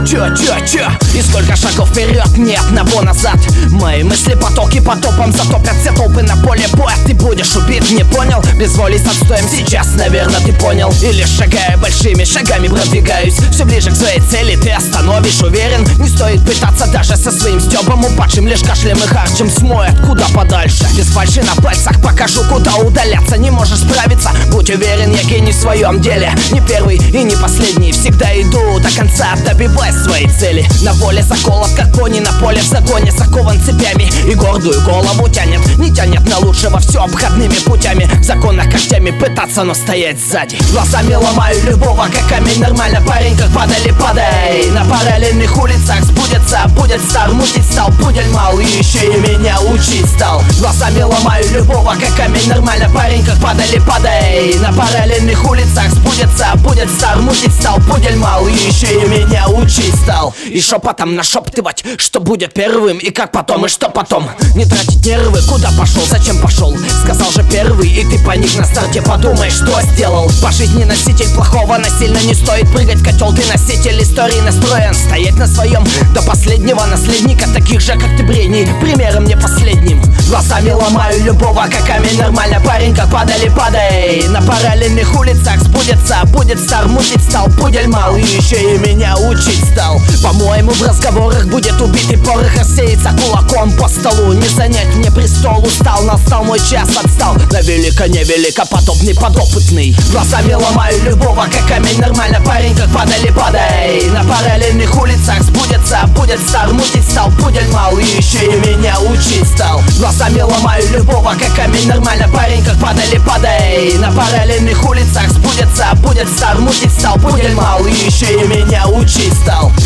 Чё? И сколько шагов вперед, ни одного назад. Мои мысли потоки потопом затопят все толпы на поле боя. Ты будешь убит, не понял? Без воли с отстоем сейчас, наверное, ты понял. Или шагая большими шагами продвигаюсь все ближе к своей цели, ты остановишь, уверен. Не стоит пытаться даже со своим стёбом упадшим, лишь кашлем и харчем смоет куда подальше. Без фальши на пальцах покажу, куда удаляться. Не можешь справиться, будь уверен, я гений в своем деле. Не первый и не последний, всегда иду до конца, добиваясь своей цели. На воле заколот, как пони на поле в загоне, закован цепями и гордую голову тянет. Не тянет на лучшего, все обходными путями, в законах когтями пытаться, но стоять сзади. Глазами ломаю любого, как камень, нормально, парень, как падали, падай. На параллельных улицах сбудется, будет стар, мутить стал, пудель мал, и еще и меня учить стал. Глазами ломаю любого, как камень, нормально, парень, как падали, падай. На параллельных улицах сбудется, будет стар, мутить стал, пудель мал, и еще и меня учить стал. И шепотом нашептывать, что будет первым, и как потом, и что потом. Не тратить нервы, куда пошел, зачем пошел? Сказал же первый, и ты паник на старте, подумай, что сделал. По жизни носитель плохого насильно не стоит прыгать, котел, ты носитель истории настроен стоять на своем до последнего наследника, таких же, как ты, брений, примером не последним. Глазами ломаю любого, как камень, нормально, парень, как падали, падай. На параллельных улицах сбудется, будет стар, мутить стал, пудель мал, и еще и меня учить стал. По-моему, в разговорах будет убитый порох, рассеется кулаком по столу. Не занять мне престол, устал, настал мой час, отстал. На велико-невелико подобный подопытный. Глазами ломаю любого, как камень, нормально, парень, как падали, падай. На параллельных улицах сбудется, будет стар, мутить стал, пудель мал, и еще и меня учить стал. Глазами ломаю любого, как камень, нормально, парень, как падали, падай. На параллельных улицах сбудется, будет стар, мутить стал, пудель мал, и еще и меня учить стал.